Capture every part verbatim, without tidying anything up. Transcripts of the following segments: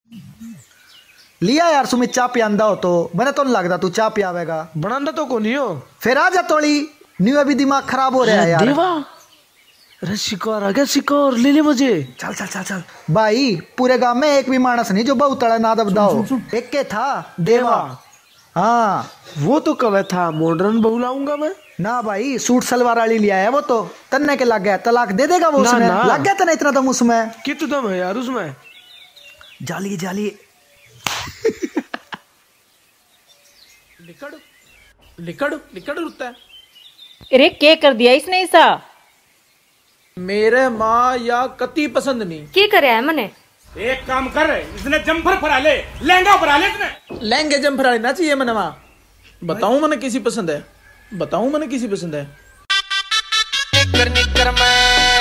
लिया यार सुमित चाह पियांदा हो तो मैंने तो नहीं लगता तू चाह पियावेगा। बनांदा तो को नहीं हो। फिर आ जा तोड़ी न्यू अभी दिमाग खराब हो रहा है यार। देवा अरे शिकार आ गया, शिकार ले ले मुझे। चल चल चल चल भाई, पूरे गांव में एक भी मानस नहीं जो बहुत तड़ा ना दबदा हो। एक के था देवा। हाँ वो तो कवे था मॉडर्न बहू लाऊंगा मैं। ना भाई सूट सलवार वाली लिया है वो तो तन्ने के लग गया, तलाक दे देगा वो। उसमें लग गया तना इतना दम उसमें। कितना दम है यार उसमें। जाली जाली लिकड़ लिकड़ लिकड़ रुकता है। अरे क्या कर दिया इसने ऐसा। मेरे माँ या कति पसंद नहीं। क्या करे है मने। एक काम कर, इसने जम्फर फरा ले, लहंगा फरा ले इसने। लहंगे जम्फर लेना चाहिए मने माँ। बताऊं मने किसी पसंद है, बताऊं मने किसी पसंद है। निकर निकर मैं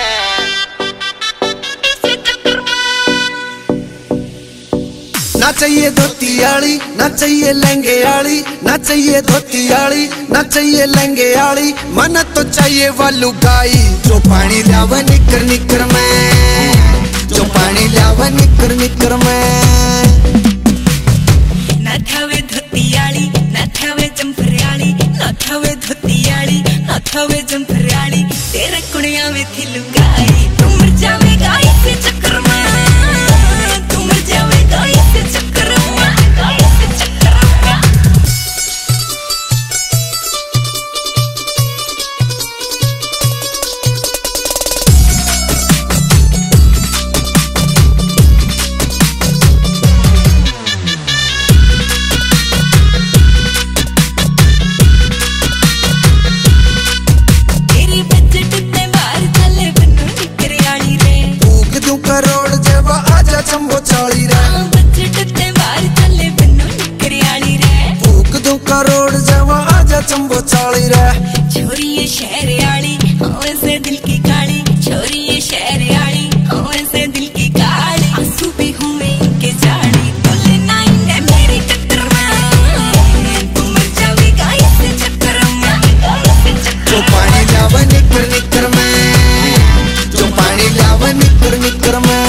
ना चाहिए धोती आली, ना चाहिए लहंगे आली, ना चाहिए धोती आली, ना चाहिए लहंगे आली, मन तो चाहिए वालू गाई जो पानी लावा निकर निकर में, जो पानी लावा निकर निकर में। ना थावे धोती आली, ना थावे जम्फर आली, ना थावे धोती आली, ना थावे जम्फर आली, तेरे कुड़िया में थी लुगाई, तू मर जावेगा इस चक्कर में, तू मर जावेगा इस चक्कर में, इस चक्कर में। तेरी बजट ते बाहर चले बन्नू निकर आली रे, फूक दूं करोड़ जब आजा जंबो चाली रे, बजट ते बाहर चले बन्नू निकर आली रे, फूक दूं करोड़ जब आजा जंबो चाली रे। छोरी ये शहर आली हवा से दिल की काली, छोरी ये शहर आली हवा से दिल की काली, आंसू भी हुए इनके जाली, बोले ना इन्हें मेरे टक्कर में, तू मर जावेगा इस चक्कर में, इस चक्कर जो पानी लावा निकर निकर में, जो पानी लावा निकर निकर में।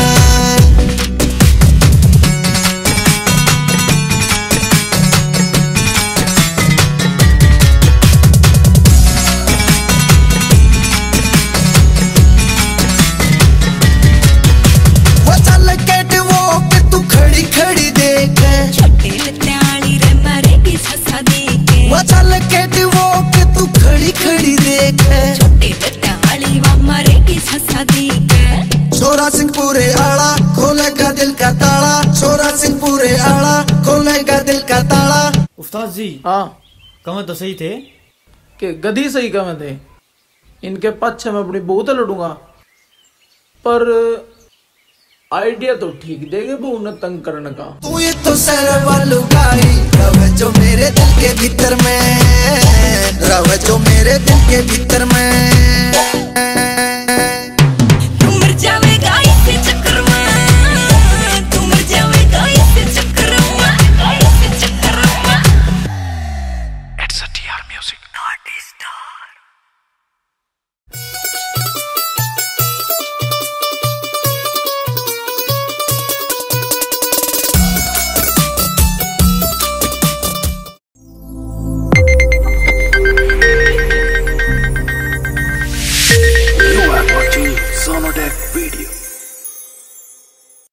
वो चल के वो के तू खड़ी खड़ी देख, छोटे लत्ते आली रे मारेगी ससा देके, वो चल के वो के तू खड़ी खड़ी देख, छोटे लत्ते आली वा मारेगी ससा देके। छोरा सिंह पूरे आला खोलेगा दिल का ताला, छोरा सिंह पूरे आला खोलेगा दिल का ताला। उस्ताद जी हाँ कमें तो सही थे कि गधी सही कमे थे, इनके पक्ष में अपनी बहुत लड़ूंगा, पर आइडिया तो ठीक देगे वो उन्हें तंग करने का। तू ये तो सर वालू गाई रवे जो मेरे दिल के भीतर में, रवे जो मेरे दिल के भीतर में। तू मर जावेगा इस चक्कर में, तू मर जावेगा इस चक्कर में, इस चक्कर में। It's a T R Music, not a star. You are watching Sonotech Video.